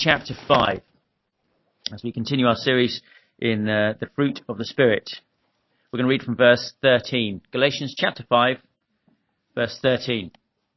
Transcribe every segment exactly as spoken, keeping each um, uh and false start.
chapter five, as we continue our series in uh, the fruit of the Spirit. We're going to read from verse thirteen. Galatians chapter five, verse thirteen.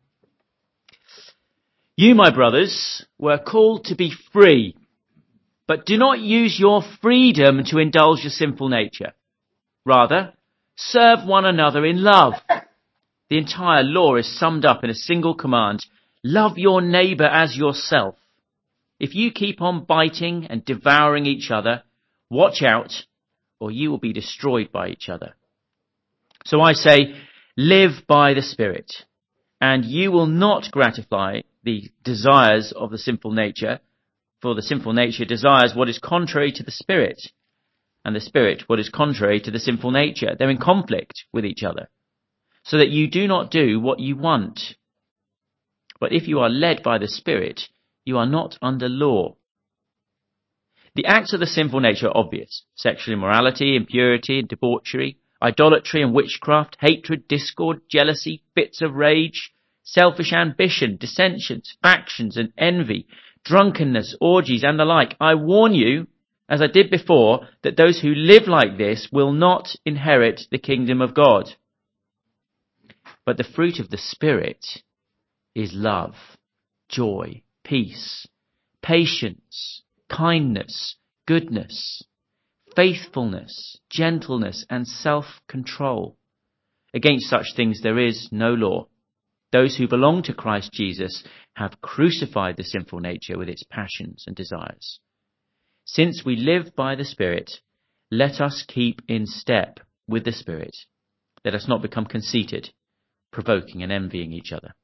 You, my brothers, were called to be free, but do not use your freedom to indulge your sinful nature. Rather, serve one another in love. The entire law is summed up in a single command: love your neighbour as yourself. If you keep on biting and devouring each other, watch out, or you will be destroyed by each other. So I say, live by the Spirit, and you will not gratify the desires of the sinful nature, for the sinful nature desires what is contrary to the Spirit, and the Spirit what is contrary to the sinful nature. They're in conflict with each other, so that you do not do what you want. But if you are led by the Spirit, you are not under law. The acts of the sinful nature are obvious: sexual immorality, impurity and debauchery, idolatry and witchcraft, hatred, discord, jealousy, fits of rage, selfish ambition, dissensions, factions and envy, drunkenness, orgies and the like. I warn you, as I did before, that those who live like this will not inherit the kingdom of God. But the fruit of the Spirit is love, joy, peace, patience, kindness, goodness, faithfulness, gentleness, and self-control. Against such things there is no law. Those who belong to Christ Jesus have crucified the sinful nature with its passions and desires. Since we live by the Spirit, let us keep in step with the Spirit. Let us not become conceited, provoking and envying each other.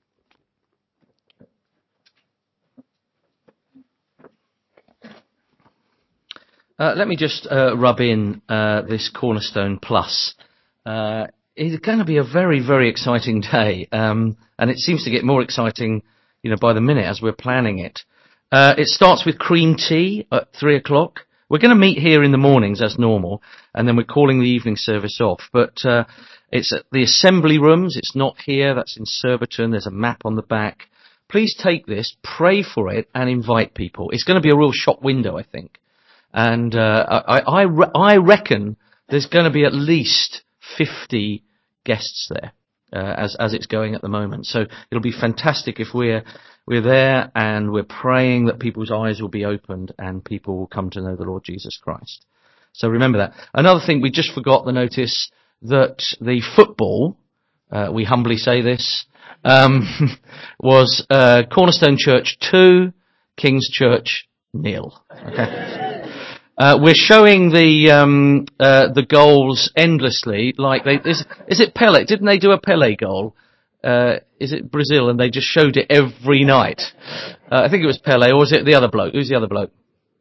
Uh, let me just uh, rub in uh, this Cornerstone Plus. Uh, it's going to be a very, very exciting day, um, and it seems to get more exciting, you know, by the minute as we're planning it. Uh, it starts with cream tea at three o'clock. We're going to meet here in the mornings as normal, and then we're calling the evening service off. But uh, it's at the assembly rooms. It's not here. That's in Surbiton. There's a map on the back. Please take this, pray for it, and invite people. It's going to be a real shop window, I think. And uh, I, I, I reckon there's going to be at least fifty guests there uh, as as it's going at the moment. So it'll be fantastic if we're we're there and we're praying that people's eyes will be opened and people will come to know the Lord Jesus Christ. So remember that. Another thing, we just forgot to notice that the football, uh, we humbly say this, um, was uh, Cornerstone Church two, King's Church nil. Okay. Uh, we're showing the um, uh, the goals endlessly. Like they, is, is it Pele? Didn't they do a Pele goal? Uh, is it Brazil? And they just showed it every night. Uh, I think it was Pele, or was it the other bloke? Who's the other bloke?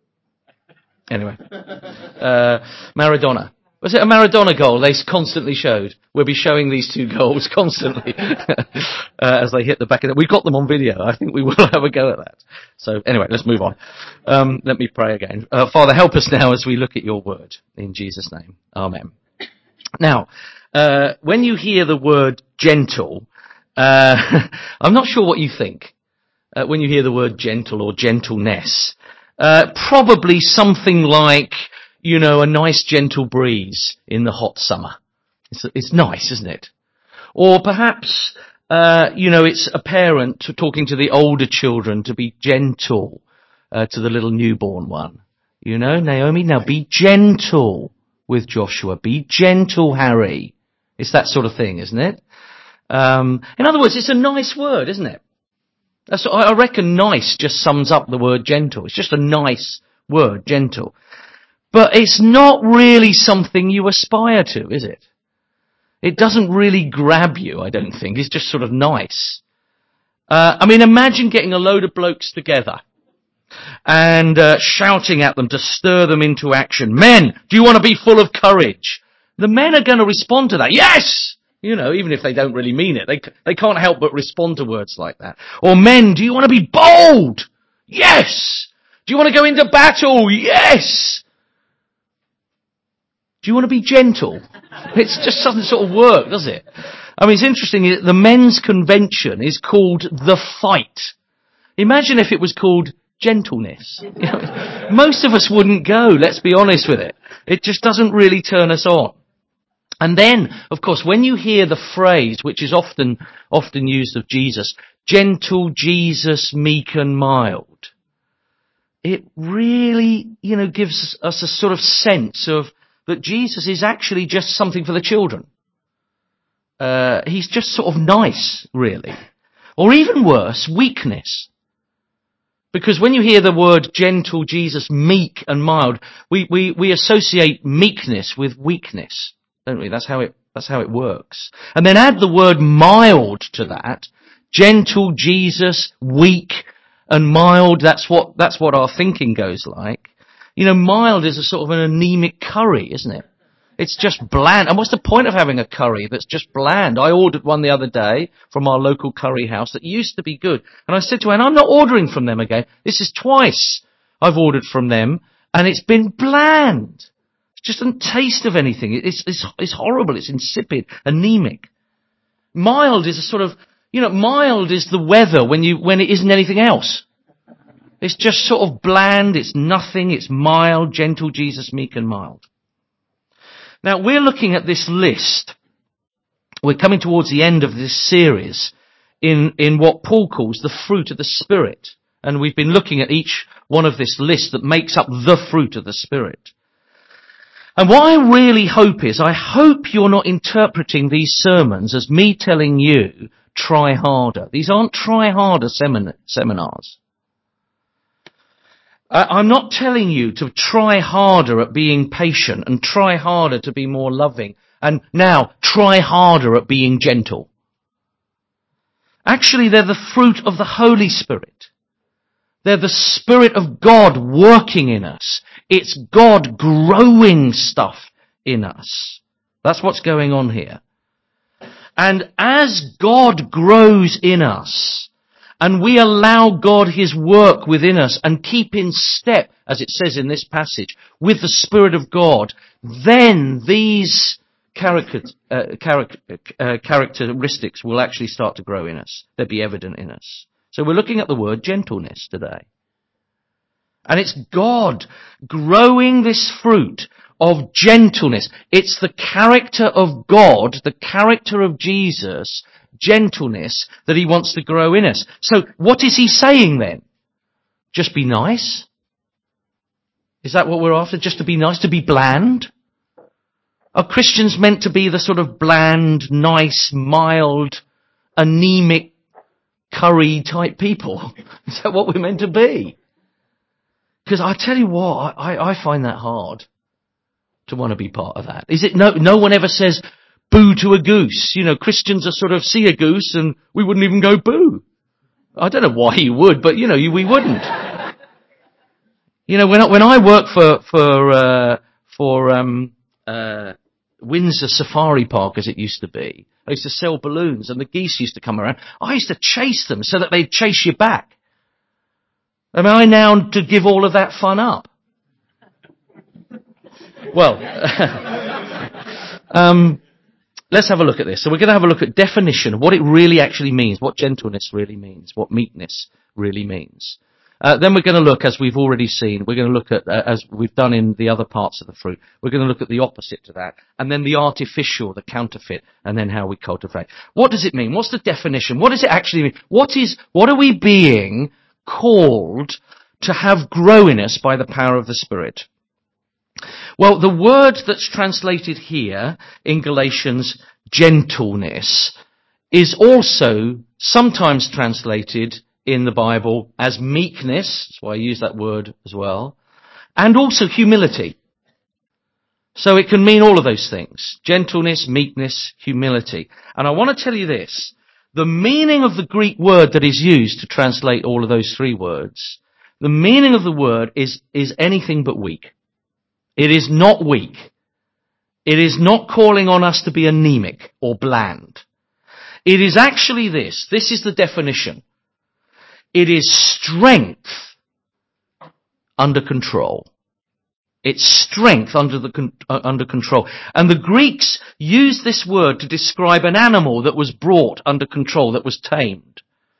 Anyway, uh, Maradona. Was it a Maradona goal they constantly showed? We'll be showing these two goals constantly uh, as they hit the back of it. We've got them on video. I think we will have a go at that. So anyway, let's move on. Um, let me pray again. Uh, Father, help us now as we look at your word. In Jesus' name. Amen. Now, uh, when you hear the word gentle, uh, I'm not sure what you think uh, when you hear the word gentle or gentleness. Uh, probably something like, you know, a nice gentle breeze in the hot summer. It's, it's nice, isn't it? Or perhaps, uh, you know, it's a parent talking to the older children to be gentle uh, to the little newborn one. You know, Naomi, now be gentle with Joshua. Be gentle, Harry. It's that sort of thing, isn't it? Um, in other words, it's a nice word, isn't it? That's, I reckon nice just sums up the word gentle. It's just a nice word, gentle. But it's not really something you aspire to, is it? It doesn't really grab you, I don't think. It's just sort of nice. Uh, I mean, imagine getting a load of blokes together and uh, shouting at them to stir them into action. Men, do you want to be full of courage? The men are going to respond to that. Yes! You know, even if they don't really mean it. They, they can't help but respond to words like that. Or men, do you want to be bold? Yes! Do you want to go into battle? Yes! Do you want to be gentle? It just doesn't sort of work, does it? I mean, it's interesting that the men's convention is called The Fight. Imagine if it was called gentleness. You know, most of us wouldn't go, let's be honest with it. It just doesn't really turn us on. And then, of course, when you hear the phrase, which is often, often used of Jesus, gentle Jesus, meek and mild, it really, you know, gives us a sort of sense of that Jesus is actually just something for the children. Uh, he's just sort of nice, really. Or even worse, weakness. Because when you hear the word gentle Jesus, meek and mild, we, we, we associate meekness with weakness, don't we? That's how it, that's how it works. And then add the word mild to that. Gentle Jesus, weak and mild, that's what, that's what our thinking goes like. You know, mild is a sort of an anemic curry, isn't it? It's just bland. And what's the point of having a curry that's just bland? I ordered one the other day from our local curry house that used to be good. And I said to Anne, I'm not ordering from them again. This is twice I've ordered from them, and it's been bland. It just doesn't taste of anything. It's, it's, it's horrible. It's insipid, anemic. Mild is a sort of, you know, mild is the weather when you, when it isn't anything else. It's just sort of bland. It's nothing. It's mild, gentle Jesus, meek and mild. Now, we're looking at this list. We're coming towards the end of this series in, in what Paul calls the fruit of the Spirit. And we've been looking at each one of this list that makes up the fruit of the Spirit. And what I really hope is, I hope you're not interpreting these sermons as me telling you, try harder. These aren't try harder semin- seminars. I'm not telling you to try harder at being patient and try harder to be more loving and now try harder at being gentle. Actually, they're the fruit of the Holy Spirit. They're the Spirit of God working in us. It's God growing stuff in us. That's what's going on here. And as God grows in us, and we allow God His work within us and keep in step, as it says in this passage, with the Spirit of God, then these character, uh, character, uh, characteristics will actually start to grow in us. They'll be evident in us. So we're looking at the word gentleness today. And it's God growing this fruit of gentleness. It's the character of God, the character of Jesus, gentleness that He wants to grow in us. So what is He saying then? Just be nice? Is that what we're after? Just to be nice? To be bland? Are Christians meant to be the sort of bland, nice, mild, anemic, curry type people? Is that what we're meant to be? Because I tell you what, I, I find that hard to want to be part of that. Is it no, no one ever says, boo to a goose. You know, Christians are sort of see a goose and we wouldn't even go boo. I don't know why you would, but you know, we wouldn't. You know, when I, when I worked for, for, uh, for, um, uh, Windsor Safari Park as it used to be, I used to sell balloons and the geese used to come around. I used to chase them so that they'd chase you back. Am I now to give all of that fun up? Well, um, let's have a look at this. So we're going to have a look at definition of what it really actually means, what gentleness really means, what meekness really means. Uh, then we're going to look, as we've already seen, we're going to look at, uh, as we've done in the other parts of the fruit, we're going to look at the opposite to that, and then the artificial, the counterfeit, and then how we cultivate. What does it mean? What's the definition? What does it actually mean? What is, what are we being called to have grow in us by the power of the Spirit? Well, the word that's translated here in Galatians, gentleness, is also sometimes translated in the Bible as meekness, that's why I use that word as well, and also humility. So it can mean all of those things. Gentleness, meekness, humility. And I want to tell you this, the meaning of the Greek word that is used to translate all of those three words, the meaning of the word is, is anything but weak. It is not weak. It is not calling on us to be anemic or bland. It is actually this. This is the definition. It is strength under control. It's strength under the con- uh, under control. And the Greeks used this word to describe an animal that was brought under control, that was tamed.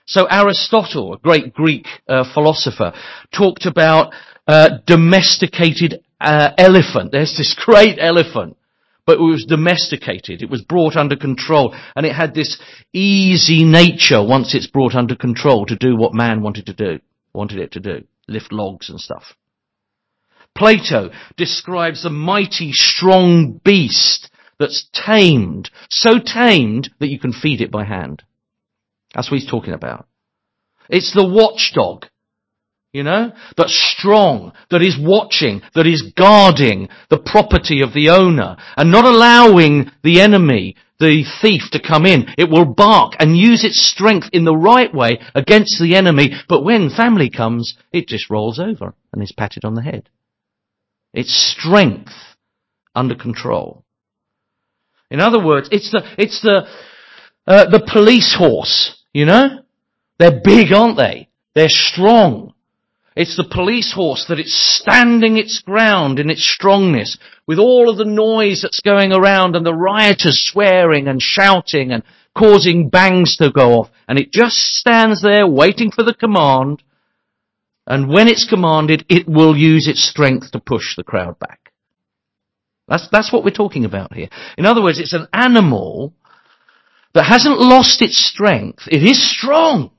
So Aristotle, a great Greek uh, philosopher, talked about uh, domesticated uh, elephant. There's this great elephant, but it was domesticated. It was brought under control, and it had this easy nature once it's brought under control to do what man wanted to do, wanted it to do, lift logs and stuff. Plato describes the mighty, strong beast that's tamed, so tamed that you can feed it by hand. That's what he's talking about. It's the watchdog, you know, that's strong, that is watching, that is guarding the property of the owner and not allowing the enemy, the thief, to come in. It will bark and use its strength in the right way against the enemy, but when family comes, it just rolls over and is patted on the head. It's strength under control. In other words, it's the, it's the, uh, the police horse, you know? They're big, aren't they? They're strong. It's the police horse that it's standing its ground in its strongness with all of the noise that's going around and the rioters swearing and shouting and causing bangs to go off. And it just stands there waiting for the command. And when it's commanded, it will use its strength to push the crowd back. That's, that's what we're talking about here. In other words, it's an animal that hasn't lost its strength. It is strong.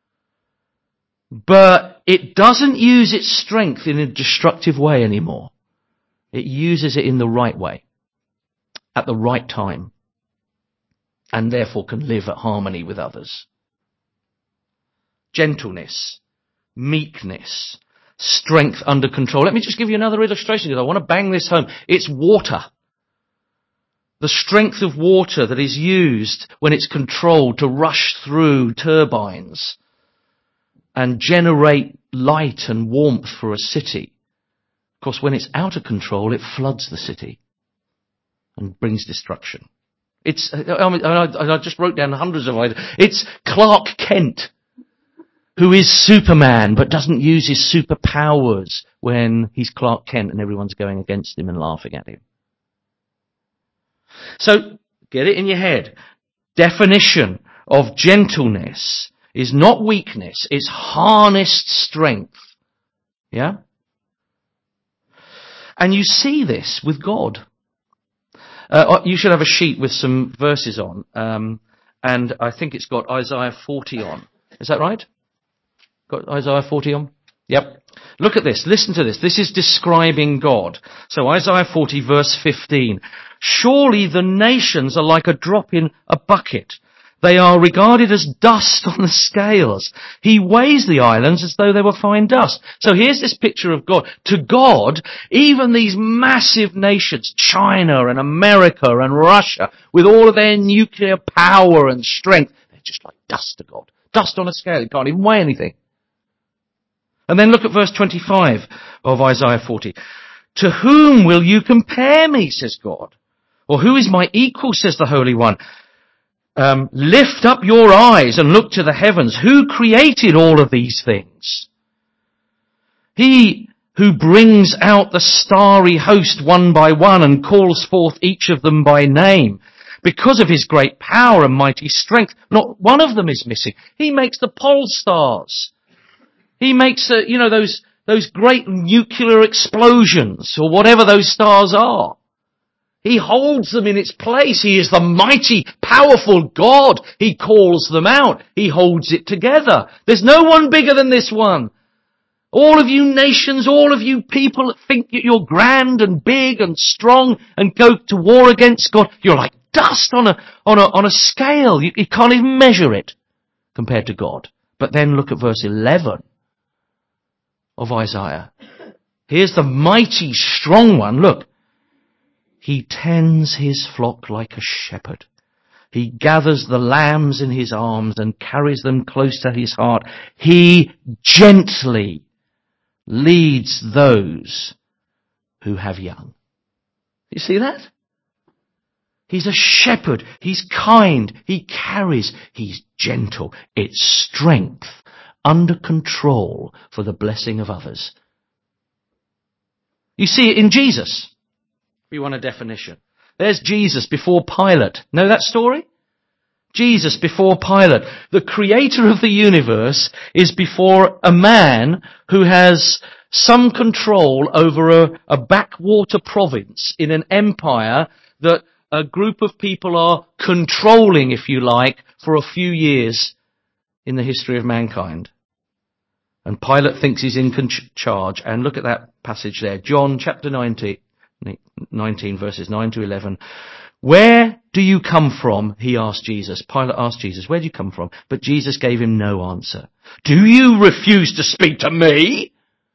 But it doesn't use its strength in a destructive way anymore. It uses it in the right way, at the right time, and therefore can live at harmony with others. Gentleness, meekness, strength under control. Let me just give you another illustration because I want to bang this home. It's water. The strength of water that is used when it's controlled to rush through turbines and generate light and warmth for a city. Of course, when it's out of control, it floods the city and brings destruction. It's, I, mean, I, I just wrote down hundreds of ideas. It's Clark Kent, who is Superman, but doesn't use his superpowers when he's Clark Kent and everyone's going against him and laughing at him. So, get it in your head. Definition of gentleness is not weakness, it's harnessed strength. Yeah? And you see this with God. Uh, you should have a sheet with some verses on, um, and I think it's got Isaiah forty on. Is that right? Got Isaiah forty on? Yep. Look at this. Listen to this. This is describing God. So Isaiah forty verse fifteen. Surely the nations are like a drop in a bucket. They are regarded as dust on the scales. He weighs the islands as though they were fine dust. So here's this picture of God. To God, even these massive nations, China and America and Russia, with all of their nuclear power and strength, they're just like dust to God. Dust on a scale. It can't even weigh anything. And then look at verse twenty-five of Isaiah forty. To whom will you compare me, says God? Or who is my equal, says the Holy One? Um, lift up your eyes and look to the heavens. Who created all of these things? He who brings out the starry host one by one and calls forth each of them by name. Because of his great power and mighty strength, not one of them is missing. He makes the pole stars. He makes, uh, you know, those, those great nuclear explosions or whatever those stars are. He holds them in its place. He is the mighty, powerful God. He calls them out. He holds it together. There's no one bigger than this one. All of you nations, all of you people that think that you're grand and big and strong and go to war against God, you're like dust on a, on a, on a scale. You, you can't even measure it compared to God. But then look at verse eleven of Isaiah. Here's the mighty, strong one. Look. He tends his flock like a shepherd. He gathers the lambs in his arms and carries them close to his heart. He gently leads those who have young. You see that? He's a shepherd. He's kind. He carries. He's gentle. It's strength under control for the blessing of others. You see it in Jesus. If you want a definition. There's Jesus before Pilate. Know that story? Jesus before Pilate. The creator of the universe is before a man who has some control over a, a backwater province in an empire that a group of people are controlling, if you like, for a few years in the history of mankind. And Pilate thinks he's in con- charge. And look at that passage there. John chapter nineteen, nineteen verses nine to eleven. Where do you come from? He asked Jesus. Pilate asked Jesus, where do you come from? But Jesus gave him no answer. Do you refuse to speak to me?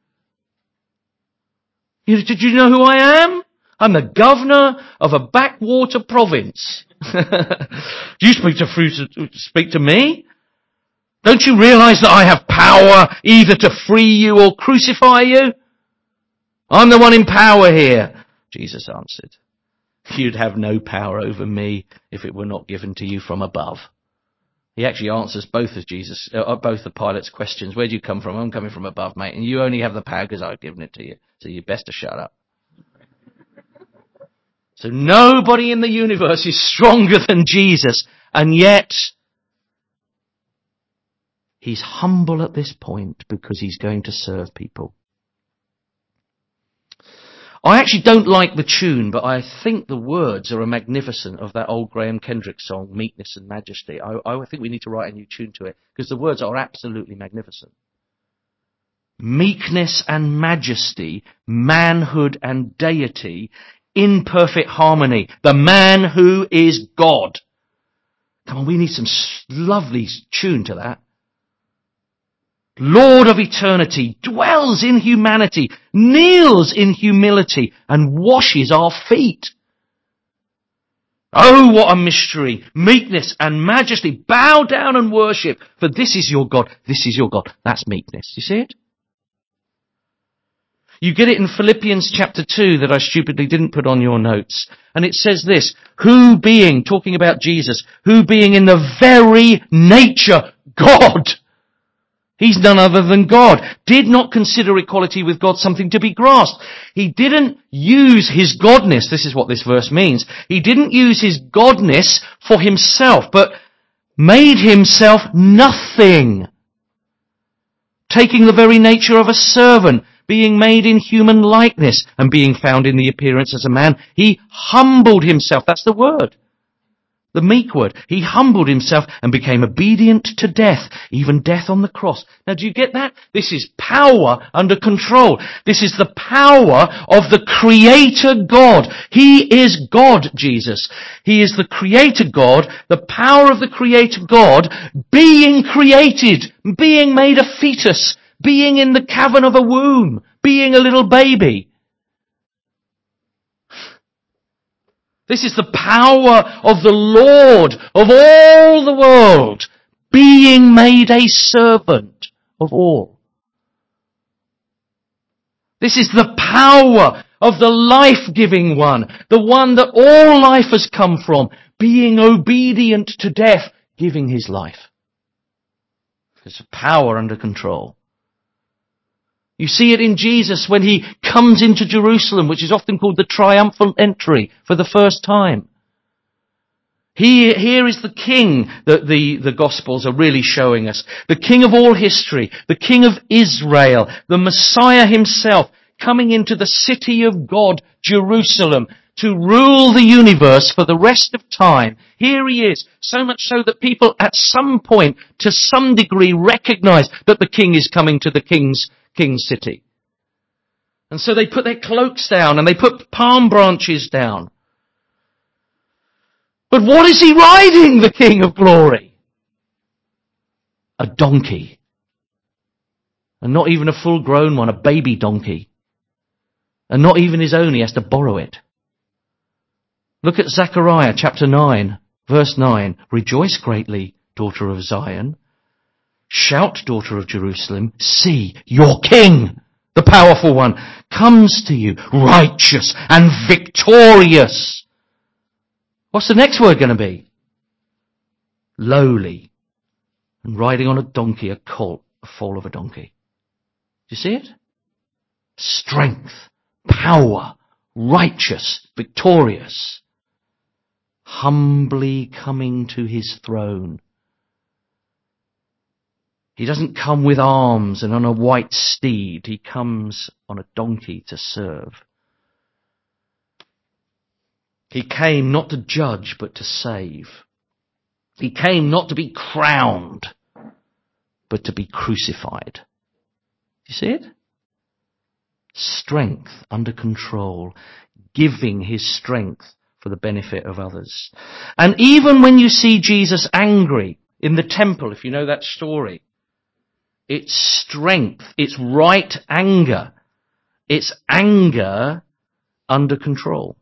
Did you know who I am? I'm the governor of a backwater province. Do you speak to, speak to me? Don't you realize that I have power either to free you or crucify you? I'm the one in power here. Jesus answered, you'd have no power over me if it were not given to you from above. He actually answers both of Jesus, uh, both of Pilate's questions. Where do you come from? I'm coming from above, mate. And you only have the power because I've given it to you. So you're best to shut up. So nobody in the universe is stronger than Jesus. And yet, he's humble at this point because he's going to serve people. I actually don't like the tune, but I think the words are a magnificent of that old Graham Kendrick song, Meekness and Majesty. I, I think we need to write a new tune to it because the words are absolutely magnificent. Meekness and majesty, manhood and deity, in perfect harmony. The man who is God. Come on, we need some lovely tune to that. Lord of eternity, dwells in humanity, kneels in humility, and washes our feet. Oh, what a mystery! Meekness and majesty, bow down and worship, for this is your God, this is your God. That's meekness. You see it? You get it in Philippians chapter two that I stupidly didn't put on your notes. And it says this, who being, talking about Jesus, who being in the very nature God, he's none other than God, did not consider equality with God something to be grasped. He didn't use his godness, this is what this verse means, he didn't use his godness for himself, but made himself nothing, taking the very nature of a servant, being made in human likeness, and being found in the appearance as a man, he humbled himself. That's the word. The meek word. He humbled himself and became obedient to death, even death on the cross. Now, do you get that? This is power under control. This is the power of the Creator God. He is God, Jesus. He is the Creator God, the power of the Creator God, being created, being made a fetus, being in the cavern of a womb, being a little baby. This is the power of the Lord of all the world, being made a servant of all. This is the power of the life-giving one, the one that all life has come from, being obedient to death, giving his life. It's a power under control. You see it in Jesus when he comes into Jerusalem, which is often called the triumphal entry for the first time. He, here is the king that the, the Gospels are really showing us. The king of all history, the king of Israel, the Messiah himself, coming into the city of God, Jerusalem, to rule the universe for the rest of time. Here he is, so much so that people at some point, to some degree, recognize that the king is coming to the king's King's city. And so they put their cloaks down and they put palm branches down. But what is he riding, the King of Glory? A donkey. And not even a full-grown one, a baby donkey. And not even his own, he has to borrow it. Look at Zechariah chapter nine, verse nine. Rejoice greatly, daughter of Zion. Shout, daughter of Jerusalem, see, your king, the powerful one, comes to you, righteous and victorious. What's the next word going to be? Lowly. And riding on a donkey, a colt, a foal of a donkey. Do you see it? Strength, power, righteous, victorious. humbly coming to his throne. He doesn't come with arms and on a white steed. He comes on a donkey to serve. He came not to judge, but to save. He came not to be crowned, but to be crucified. You see it? Strength under control, giving his strength for the benefit of others. And even when you see Jesus angry in the temple, if you know that story, it's strength, it's right anger, it's anger under control.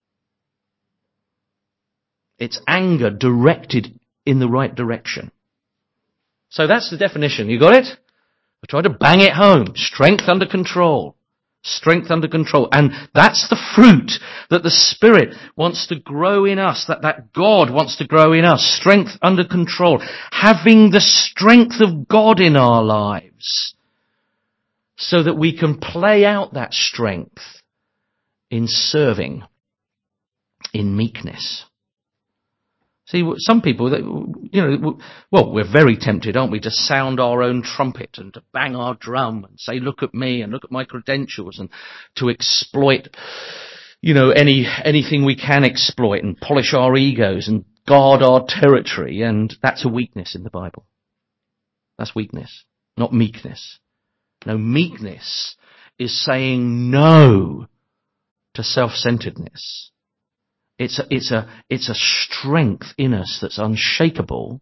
It's anger directed in the right direction. So that's the definition. You got it? I tried to bang it home. Strength under control. Strength under control. And that's the fruit that the Spirit wants to grow in us, that, that God wants to grow in us. Strength under control. Having the strength of God in our lives so that we can play out that strength in serving, in meekness. See, some people, you know, well, we're very tempted, aren't we, to sound our own trumpet and to bang our drum and say, look at me and look at my credentials, and to exploit, you know, any anything we can exploit and polish our egos and guard our territory. And that's a weakness in the Bible. That's weakness, not meekness. No, meekness is saying no to self-centeredness. It's a, it's a, it's a strength in us that's unshakable.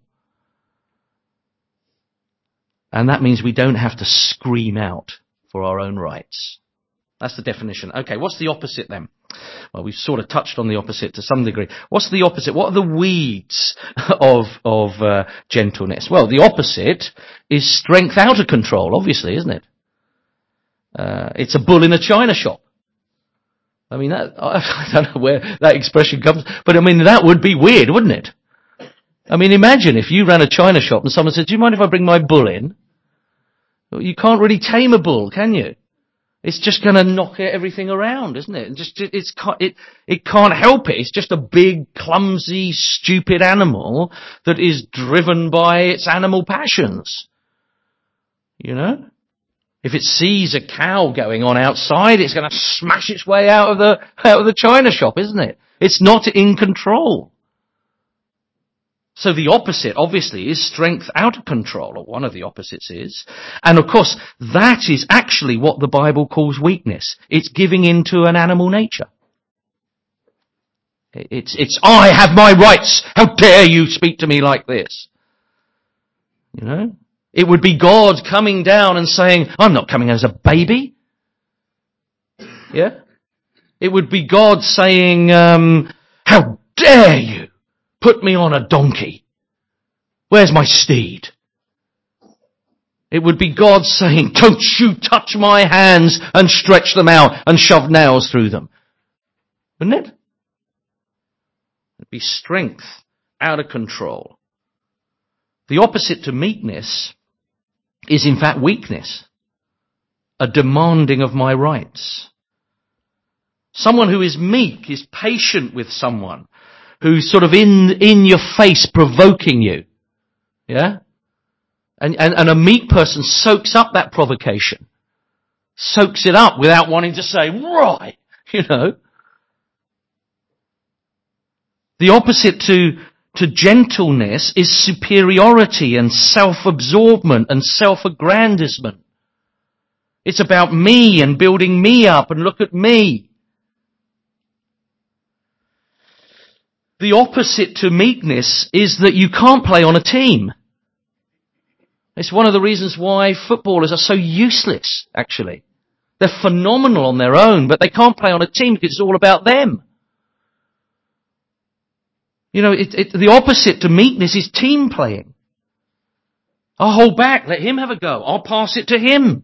And that means we don't have to scream out for our own rights. That's the definition. Okay, what's the opposite then? Well, we've sort of touched on the opposite to some degree. What's the opposite? What are the weeds of, of uh, gentleness? Well, the opposite is strength out of control, obviously, isn't it? Uh, it's a bull in a china shop. I mean, that, I don't know where that expression comes, but I mean, that would be weird, wouldn't it? I mean, imagine if you ran a china shop and someone said, do you mind if I bring my bull in? Well, you can't really tame a bull, can you? It's just going to knock everything around, isn't it? And just, it's, it, it can't help it. It's just a big, clumsy, stupid animal that is driven by its animal passions. You know? If it sees a cow going on outside, it's going to smash its way out of the out of the china shop, isn't it? It's not in control. So the opposite, obviously, is strength out of control, or one of the opposites is. And of course, that is actually what the Bible calls weakness. It's giving in to an animal nature. It's, it's, I have my rights. How dare you speak to me like this? You know? It would be God coming down and saying, I'm not coming as a baby. Yeah? It would be God saying, um, how dare you put me on a donkey? Where's my steed? It would be God saying, don't you touch my hands and stretch them out and shove nails through them. Wouldn't it? It'd be strength out of control. The opposite to meekness is in fact weakness, a demanding of my rights. Someone who is meek is patient with someone who's sort of in in your face provoking you. Yeah? And, and, and a meek person soaks up that provocation, soaks it up without wanting to say, right, you know. The opposite to To gentleness is superiority and self-absorbment and self-aggrandizement. It's about me and building me up and look at me. The opposite to meekness is that you can't play on a team. It's one of the reasons why footballers are so useless, actually. They're phenomenal on their own, but they can't play on a team because it's all about them. You know, it, it, the opposite to meekness is team playing. I'll hold back, let him have a go. I'll pass it to him.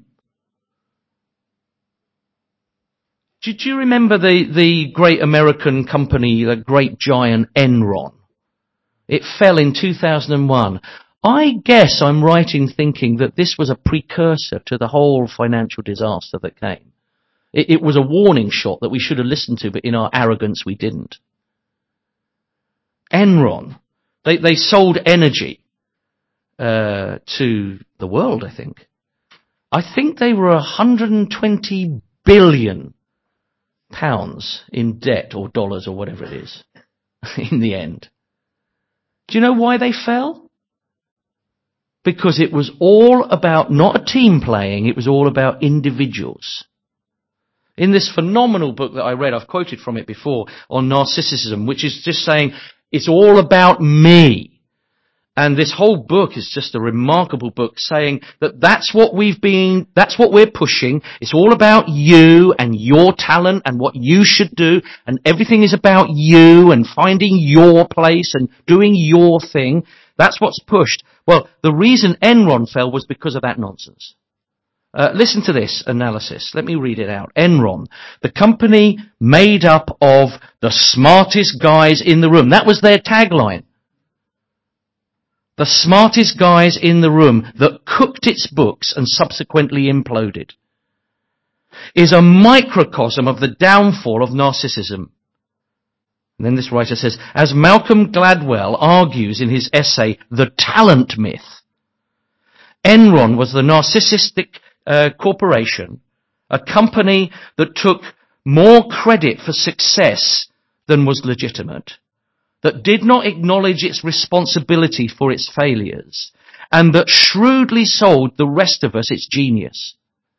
Do, do you remember the, the great American company, the great giant Enron? It fell in two thousand one. I guess I'm right in thinking that this was a precursor to the whole financial disaster that came. It, it was a warning shot that we should have listened to, but in our arrogance we didn't. Enron. They, they sold energy uh, to the world, I think. I think they were one hundred twenty billion pounds in debt, or dollars, or whatever it is, in the end. Do you know why they fell? Because it was all about not a team playing, it was all about individuals. In this phenomenal book that I read, I've quoted from it before, on narcissism, which is just saying, it's all about me. And this whole book is just a remarkable book saying that that's what we've been, that's what we're pushing. It's all about you and your talent and what you should do, and everything is about you and finding your place and doing your thing. That's what's pushed. Well, the reason Enron fell was because of that nonsense. Uh, listen to this analysis. Let me read it out. Enron, the company made up of the smartest guys in the room. That was their tagline. The smartest guys in the room that cooked its books and subsequently imploded, is a microcosm of the downfall of narcissism. And then this writer says, as Malcolm Gladwell argues in his essay, The Talent Myth, Enron was the narcissistic uh, corporation, a company that took more credit for success than was legitimate, that did not acknowledge its responsibility for its failures, and that shrewdly sold the rest of us its genius.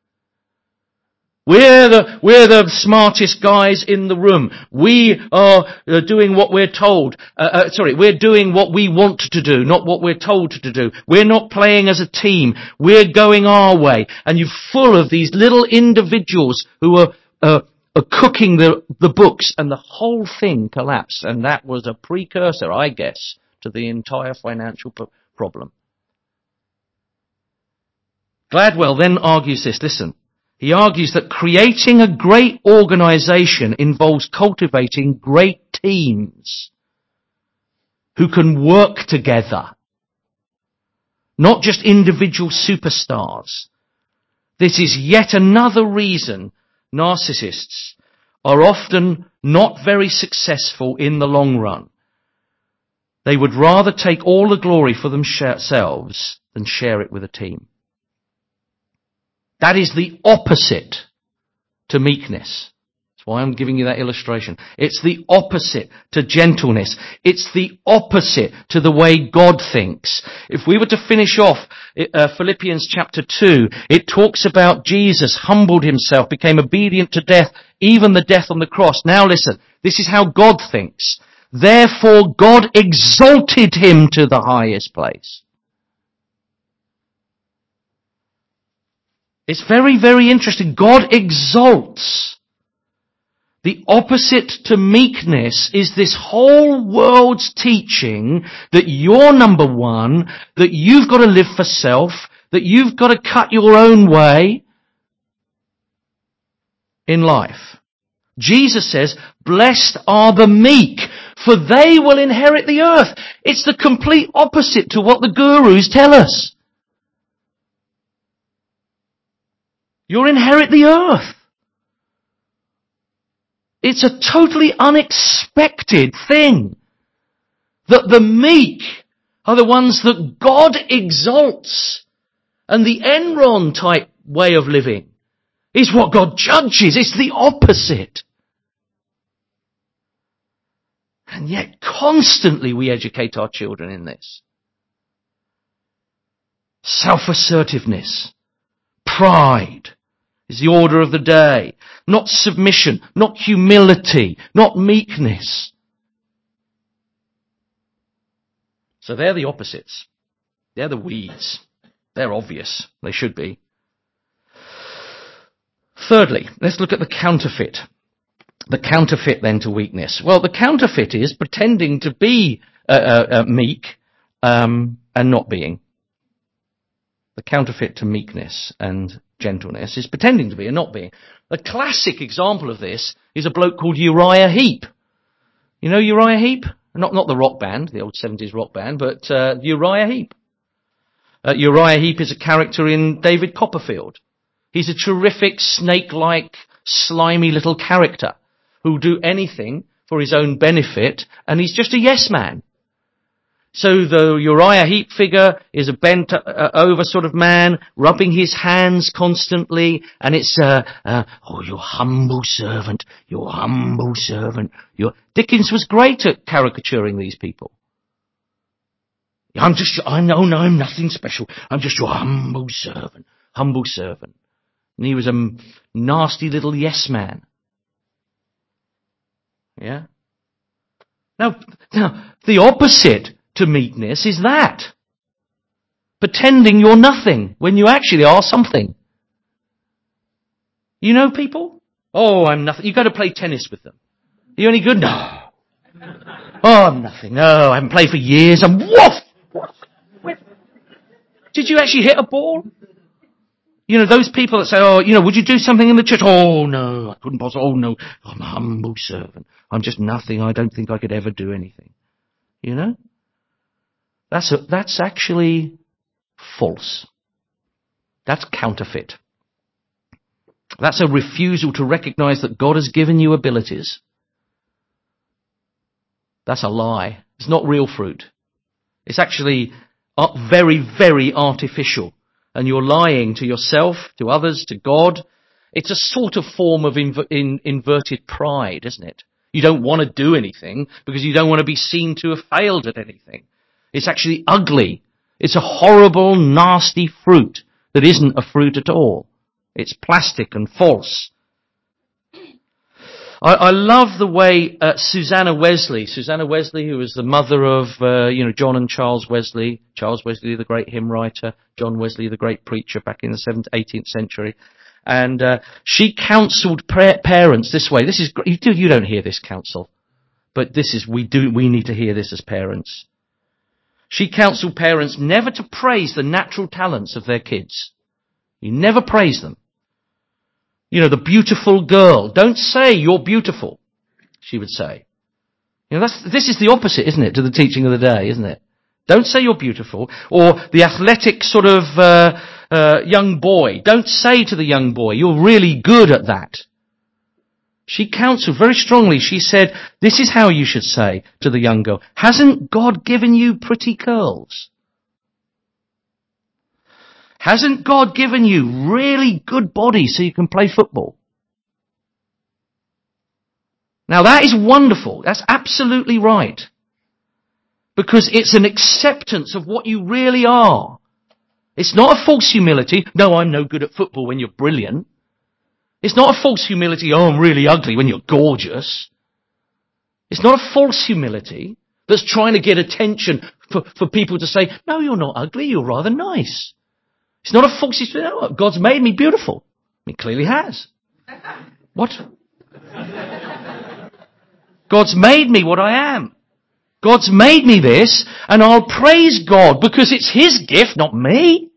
We're the, we're the smartest guys in the room. We are uh, doing what we're told. Uh, uh, sorry, we're doing what we want to do, not what we're told to do. We're not playing as a team. We're going our way. And you're full of these little individuals who are, uh, are cooking the, the books, and the whole thing collapsed. And that was a precursor, I guess, to the entire financial p- problem. Gladwell then argues this, listen. He argues that creating a great organization involves cultivating great teams who can work together, not just individual superstars. This is yet another reason narcissists are often not very successful in the long run. They would rather take all the glory for themselves than share it with a team. That is the opposite to meekness. That's why I'm giving you that illustration. It's the opposite to gentleness. It's the opposite to the way God thinks. If we were to finish off uh, Philippians chapter two, it talks about Jesus humbled himself, became obedient to death, even the death on the cross. Now listen, this is how God thinks. Therefore God exalted him to the highest place. It's very, very interesting. God exalts. The opposite to meekness is this whole world's teaching that you're number one, that you've got to live for self, that you've got to cut your own way in life. Jesus says, blessed are the meek, for they will inherit the earth. It's the complete opposite to what the gurus tell us. You'll inherit the earth. It's a totally unexpected thing that the meek are the ones that God exalts. And the Enron type way of living is what God judges. It's the opposite. And yet constantly we educate our children in this. Self-assertiveness, pride, is the order of the day. Not submission, not humility, not meekness. So they're the opposites. They're the weeds. They're obvious. They should be. Thirdly, let's look at the counterfeit. The counterfeit then to weakness. Well, the counterfeit is pretending to be uh, uh, uh, meek um, and not being. The counterfeit to meekness and gentleness is pretending to be and not being. A classic example of this is a bloke called Uriah Heep. You know Uriah Heep? Not not the rock band, the old seventies rock band, but uh, Uriah Heep. Uh, Uriah Heep is a character in David Copperfield. He's a terrific, snake-like, slimy little character who'll do anything for his own benefit, and he's just a yes man. So the Uriah Heep figure is a bent uh, over sort of man, rubbing his hands constantly, and it's, uh, uh, oh, your humble servant, your humble servant. Your... Dickens was great at caricaturing these people. I'm just, I know, no, I'm nothing special. I'm just your humble servant, humble servant. And he was a nasty little yes man. Yeah? Now, now, the opposite to meekness is that. Pretending you're nothing when you actually are something. You know people? Oh, I'm nothing. You've got to play tennis with them. Are you any good? No. Oh, I'm nothing. No, I haven't played for years. I'm woof! Did you actually hit a ball? You know, those people that say, oh, you know, would you do something in the church? Oh, no, I couldn't possibly. Oh, no, I'm a humble servant. I'm just nothing. I don't think I could ever do anything. You know? That's a, that's actually false. That's counterfeit. That's a refusal to recognize that God has given you abilities. That's a lie. It's not real fruit. It's actually very, very artificial. And you're lying to yourself, to others, to God. It's a sort of form of inv- in, inverted pride, isn't it? You don't want to do anything because you don't want to be seen to have failed at anything. It's actually ugly. It's a horrible, nasty fruit that isn't a fruit at all. It's plastic and false. I, I love the way uh, Susanna Wesley, Susanna Wesley, who was the mother of, uh, you know, John and Charles Wesley, Charles Wesley, the great hymn writer, John Wesley, the great preacher back in the seventeenth, eighteenth century. And uh, she counselled pra- parents this way. This is you, do, you don't hear this counsel, but this is we do. We need to hear this as parents. She counselled parents never to praise the natural talents of their kids. You never praise them. You know, the beautiful girl. Don't say you're beautiful, she would say. You know, that's, this is the opposite, isn't it, to the teaching of the day, isn't it? Don't say you're beautiful. Or the athletic sort of uh, uh, young boy. Don't say to the young boy, you're really good at that. She counselled very strongly. She said, this is how you should say to the young girl. Hasn't God given you pretty curls? Hasn't God given you really good body so you can play football? Now that is wonderful. That's absolutely right. Because it's an acceptance of what you really are. It's not a false humility. No, I'm no good at football when you're brilliant. It's not a false humility. Oh, I'm really ugly when you're gorgeous. It's not a false humility that's trying to get attention for, for people to say, no, you're not ugly. You're rather nice. It's not a false humility. No, God's made me beautiful. He clearly has. What? God's made me what I am. God's made me this, and I'll praise God because it's His gift, not me.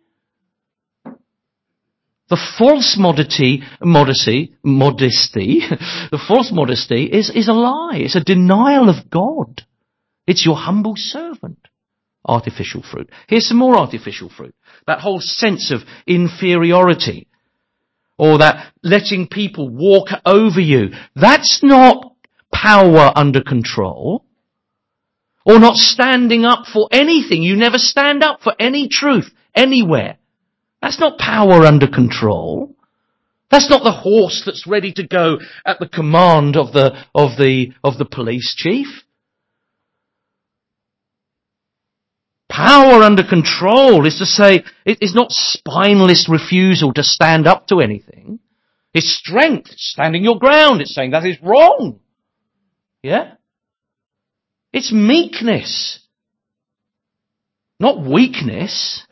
The false modesty, modesty, modesty, the false modesty is, is a lie. It's a denial of God. It's your humble servant. Artificial fruit. Here's some more artificial fruit. That whole sense of inferiority. Or that letting people walk over you. That's not power under control. Or not standing up for anything. You never stand up for any truth anywhere. That's not power under control. That's not the horse that's ready to go at the command of the of the of the police chief. Power under control is to say it is not spineless refusal to stand up to anything. It's strength, it's standing your ground. It's saying that is wrong. Yeah? It's meekness, not weakness.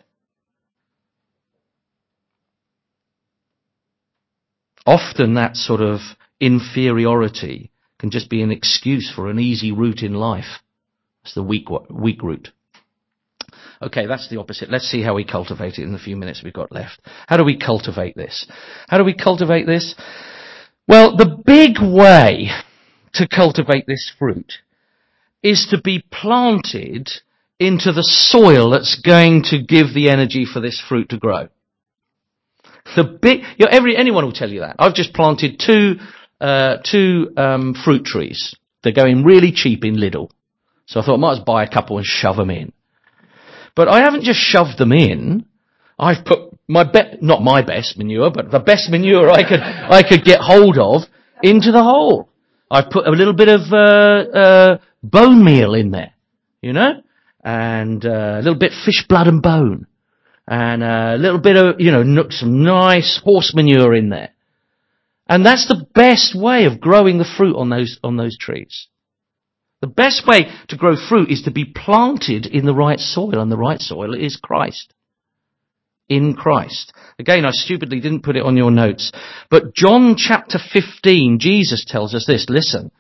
Often that sort of inferiority can just be an excuse for an easy route in life. It's the weak, weak route. Okay, that's the opposite. Let's see how we cultivate it in the few minutes we've got left. How do we cultivate this? How do we cultivate this? Well, the big way to cultivate this fruit is to be planted into the soil that's going to give the energy for this fruit to grow. The big, you know, every anyone will tell you that. I've just planted two, uh, two um, fruit trees They're going really cheap in Lidl. So I thought I might as well buy a couple and shove them in. But I haven't just shoved them in. I've put my be- not my best manure, but the best manure I could I could get hold of into the hole. I've put a little bit of uh, uh, bone meal in there, you know, and uh, a little bit fish blood and bone, and a little bit of, you know, some nice horse manure in there. And that's the best way of growing the fruit on those on those trees. The best way to grow fruit is to be planted in the right soil, and the right soil is Christ. In Christ. Again, I stupidly didn't put it on your notes. But John chapter fifteen, Jesus tells us this. Listen.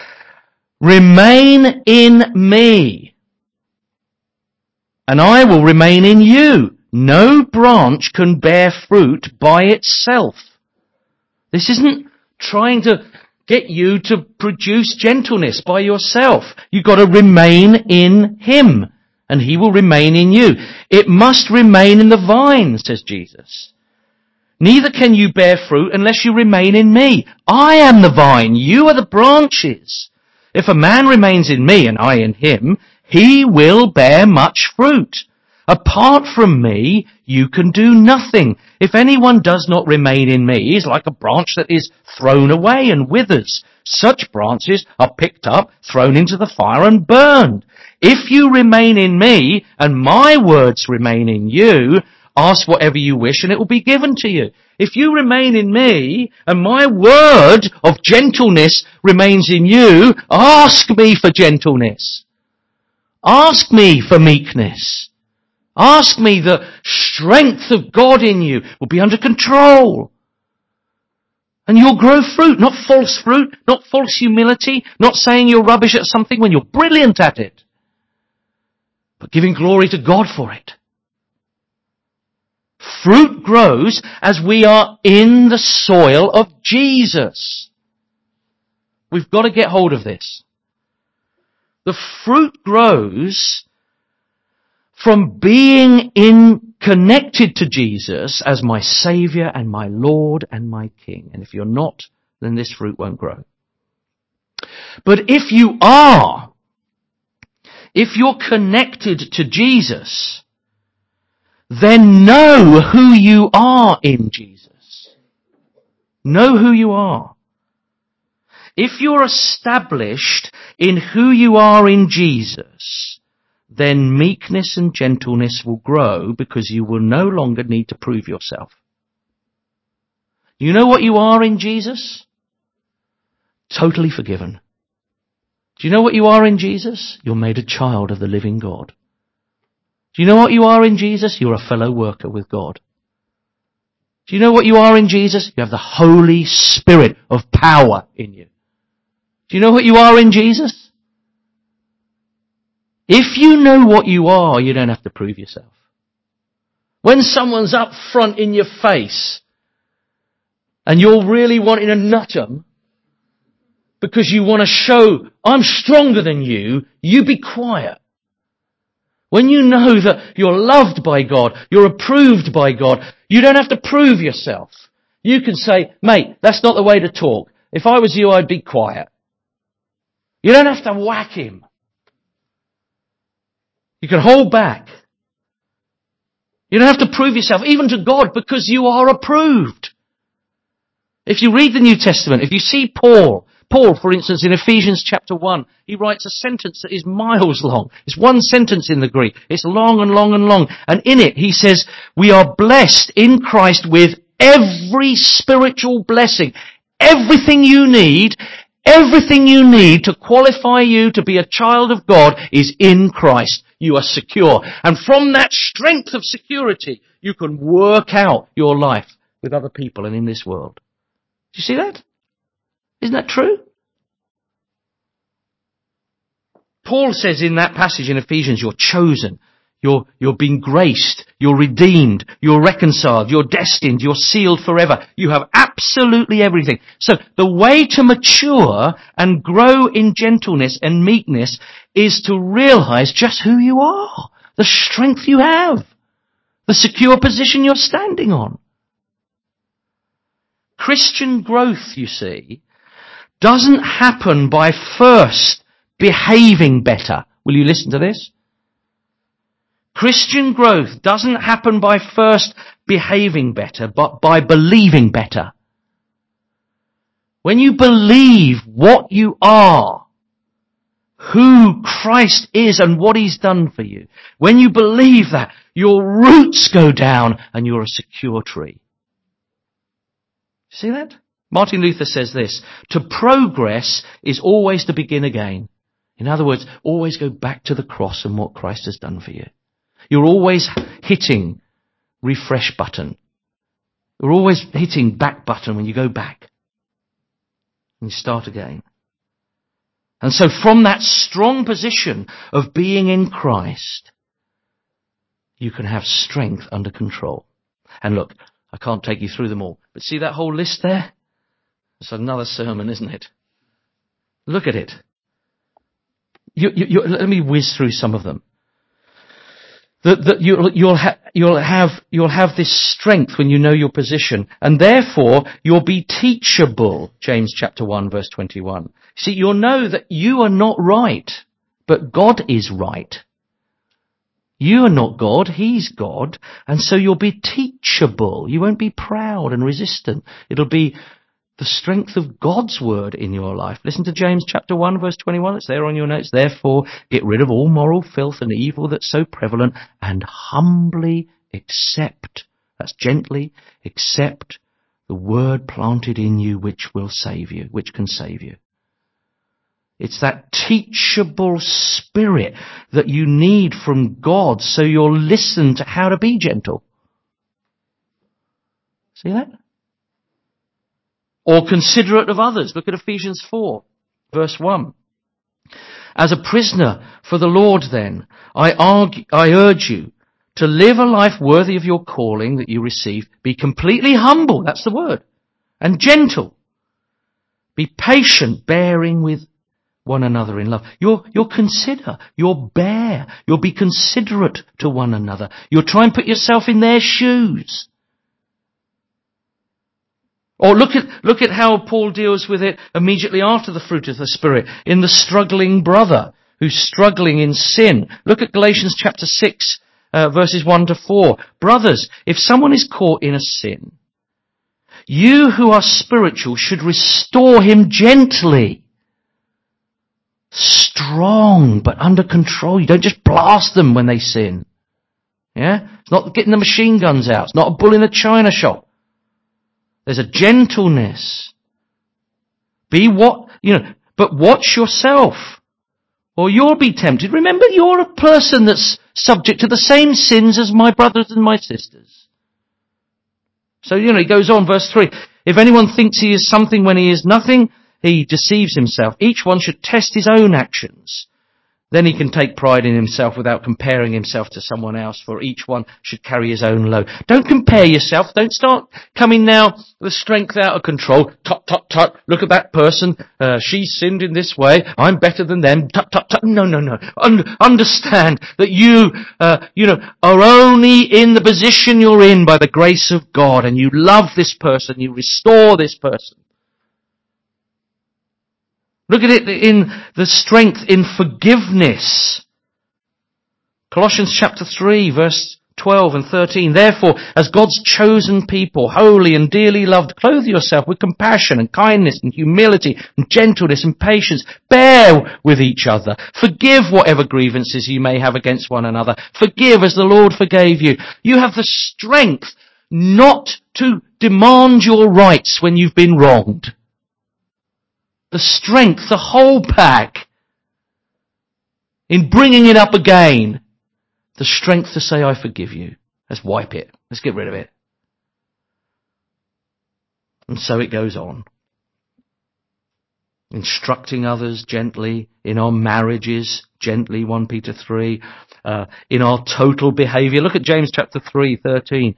Remain in me, and I will remain in you. No branch can bear fruit by itself. This isn't trying to get you to produce gentleness by yourself. You've got to remain in him, and he will remain in you. It must remain in the vine, says Jesus. Neither can you bear fruit unless you remain in me. I am the vine, you are the branches. If a man remains in me and I in him, he will bear much fruit. Apart from me, you can do nothing. If anyone does not remain in me, he is like a branch that is thrown away and withers. Such branches are picked up, thrown into the fire and burned. If you remain in me and my words remain in you, ask whatever you wish and it will be given to you. If you remain in me and my word of gentleness remains in you, ask me for gentleness. Ask me for meekness. Ask me, the strength of God in you will be under control. And you'll grow fruit, not false fruit, not false humility, not saying you're rubbish at something when you're brilliant at it, but giving glory to God for it. Fruit grows as we are in the soil of Jesus. We've got to get hold of this. The fruit grows from being in connected to Jesus as my Saviour and my Lord and my King. And if you're not, then this fruit won't grow. But if you are, if you're connected to Jesus, then know who you are in Jesus. Know who you are. If you're established in who you are in Jesus, then meekness and gentleness will grow because you will no longer need to prove yourself. You know what you are in Jesus? Totally forgiven. Do you know what you are in Jesus? You're made a child of the living God. Do you know what you are in Jesus? You're a fellow worker with God. Do you know what you are in Jesus? You have the Holy Spirit of power in you. Do you know what you are in Jesus? If you know what you are, you don't have to prove yourself. When someone's up front in your face and you're really wanting to nut them because you want to show, I'm stronger than you, you be quiet. When you know that you're loved by God, you're approved by God, you don't have to prove yourself. You can say, mate, that's not the way to talk. If I was you, I'd be quiet. You don't have to whack him. You can hold back. You don't have to prove yourself, even to God, because you are approved. If you read the New Testament, if you see Paul, Paul, for instance, in Ephesians chapter one, he writes a sentence that is miles long. It's one sentence in the Greek. It's long and long and long. And in it, he says, we are blessed in Christ with every spiritual blessing. Everything you need, everything you need to qualify you to be a child of God is in Christ. You are secure. And from that strength of security, you can work out your life with other people and in this world. Do you see that? Isn't that true? Paul says in that passage in Ephesians, you're chosen, you're, you're being graced, you're redeemed, you're reconciled, you're destined, you're sealed forever. You have absolutely everything. So the way to mature and grow in gentleness and meekness is to realize just who you are, the strength you have, the secure position you're standing on. Christian growth, you see, doesn't happen by first behaving better. Will you listen to this? Christian growth doesn't happen by first behaving better, but by believing better. When you believe what you are, who Christ is and what he's done for you, when you believe that, your roots go down and you're a secure tree. See that? Martin Luther says this, to progress is always to begin again. In other words, always go back to the cross and what Christ has done for you. You're always hitting refresh button. You're always hitting back button when you go back. And you start again. And so from that strong position of being in Christ, you can have strength under control. And look, I can't take you through them all. But see that whole list there? It's another sermon, isn't it? Look at it. You, you, you, let me whiz through some of them. That, that you'll, you'll, ha- you'll have, you'll have this strength when you know your position, and therefore you'll be teachable. James chapter one, verse twenty-one. See, you'll know that you are not right, but God is right. You are not God, he's God, and so you'll be teachable. You won't be proud and resistant. It'll be the strength of God's word in your life. Listen to James chapter one, verse twenty-one. It's there on your notes. Therefore, get rid of all moral filth and evil that's so prevalent and humbly accept, that's gently, accept the word planted in you which will save you, which can save you. It's that teachable spirit that you need from God so you'll listen to how to be gentle. See that? Or considerate of others. Look at Ephesians four, verse one. As a prisoner for the Lord then, I argue, I urge you to live a life worthy of your calling that you received. Be completely humble, that's the word, and gentle. Be patient, bearing with one another in love. You'll, you'll consider, you'll bear, you'll be considerate to one another. You'll try and put yourself in their shoes. Or look at, look at how Paul deals with it immediately after the fruit of the Spirit in the struggling brother who's struggling in sin. Look at Galatians chapter six, uh, verses one to four. Brothers, if someone is caught in a sin, you who are spiritual should restore him gently. Strong, but under control. You don't just blast them when they sin. Yeah? It's not getting the machine guns out. It's not a bull in a china shop. There's a gentleness. Be what, you know, but watch yourself, or you'll be tempted. Remember, you're a person that's subject to the same sins as my brothers and my sisters. So, you know, he goes on, verse three. If anyone thinks he is something when he is nothing, he deceives himself. Each one should test his own actions. Then he can take pride in himself without comparing himself to someone else, for each one should carry his own load. Don't compare yourself. Don't start coming now with strength out of control. Tut, tut, tut. Look at that person. Uh, she sinned in this way. I'm better than them. Tut, tut, tut. No, no, no. Un- understand that you, uh, you know, are only in the position you're in by the grace of God, and you love this person. You restore this person. Look at it in the strength in forgiveness. Colossians chapter three, verse twelve and thirteen. Therefore, as God's chosen people, holy and dearly loved, clothe yourself with compassion and kindness and humility and gentleness and patience. Bear with each other. Forgive whatever grievances you may have against one another. Forgive as the Lord forgave you. You have the strength not to demand your rights when you've been wronged. The strength, the whole pack, in bringing it up again. The strength to say, I forgive you. Let's wipe it. Let's get rid of it. And so it goes on. Instructing others gently, in our marriages, gently, First Peter three, uh, in our total behaviour. Look at James chapter three, thirteen.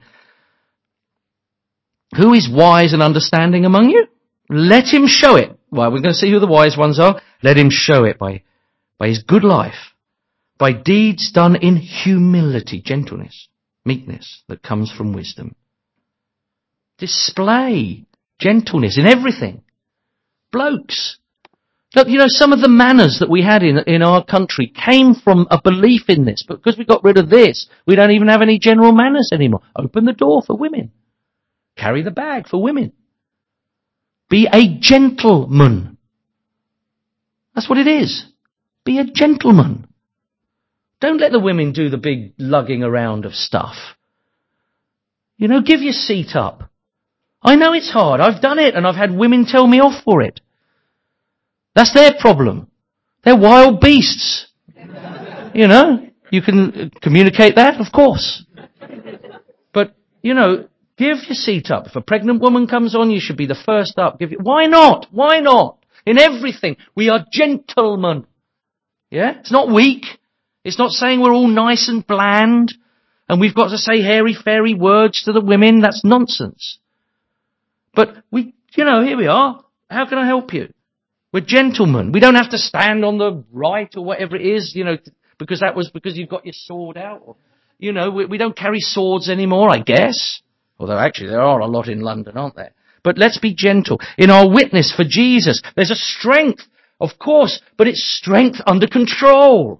Who is wise and understanding among you? Let him show it. Well, we're going to see who the wise ones are. Let him show it by, by his good life, by deeds done in humility, gentleness, meekness that comes from wisdom. Display gentleness in everything. blokes. Look, you know, some of the manners that we had in, in our country came from a belief in this. But because we got rid of this, we don't even have any general manners anymore. Open the door for women. Carry the bag for women. Be a gentleman. That's what it is. Be a gentleman. Don't let the women do the big lugging around of stuff. You know, give your seat up. I know it's hard. I've done it and I've had women tell me off for it. That's their problem. They're wild beasts. You know, you can communicate that, of course. But, you know, give your seat up. If a pregnant woman comes on, you should be the first up. Give it. Why not? Why not? In everything, we are gentlemen. Yeah? It's not weak. It's not saying we're all nice and bland and we've got to say hairy-fairy words to the women. That's nonsense. But we, you know, here we are. How can I help you? We're gentlemen. We don't have to stand on the right or whatever it is, you know, because that was because you've got your sword out. Or, you know, we, we don't carry swords anymore, I guess. Although actually there are a lot in London, aren't there? But let's be gentle. In our witness for Jesus, there's a strength, of course, but it's strength under control.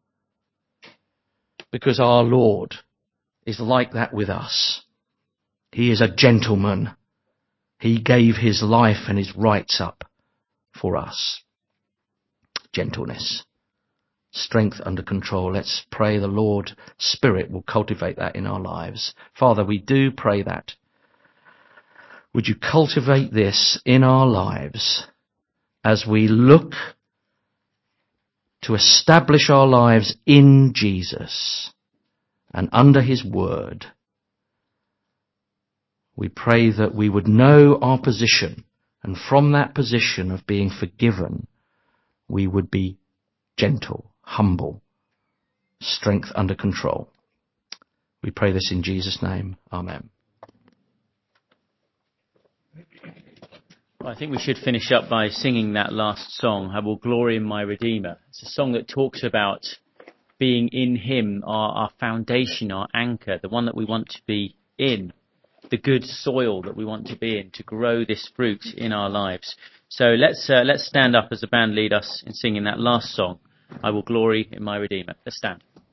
Because our Lord is like that with us. He is a gentleman. He gave his life and his rights up for us. Gentleness. Strength under control. Let's pray the Lord Spirit will cultivate that in our lives. Father, we do pray that. Would you cultivate this in our lives as we look to establish our lives in Jesus and under his word. We pray that we would know our position, and from that position of being forgiven, we would be gentle, humble, strength under control. We pray this in Jesus' name. Amen. Well, I think we should finish up by singing that last song, I Will Glory in My Redeemer. It's a song that talks about being in him, our, our foundation, our anchor, the one that we want to be in, the good soil that we want to be in to grow this fruit in our lives. So let's uh, let's stand up as the band lead us in singing that last song, I Will Glory in My Redeemer. Let's stand.